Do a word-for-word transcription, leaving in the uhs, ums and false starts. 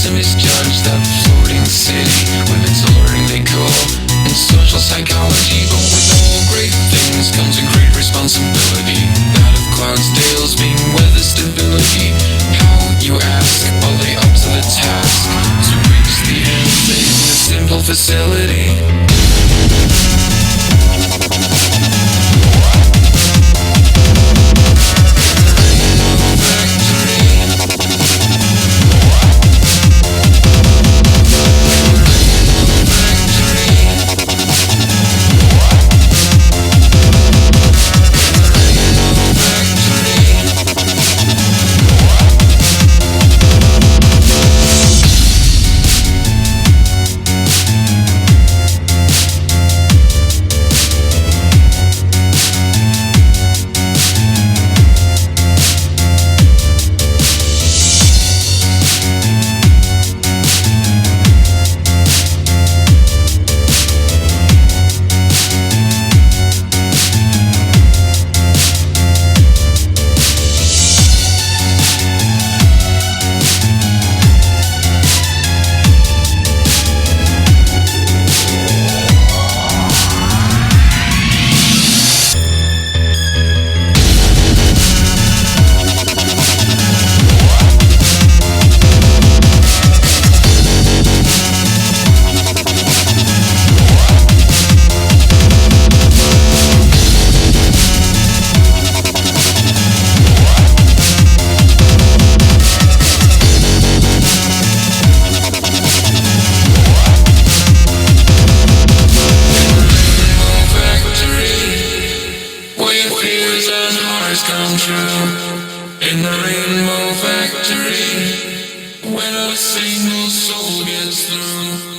to misjudge that floating city with its alluring decor and social psychology. But with all great things comes a great responsibility, that of Cloudsdale's being weather stability. How, you ask, are they up to the task to reach the end in a simple facility? Come true in the Rainbow Factory, when a single soul gets through.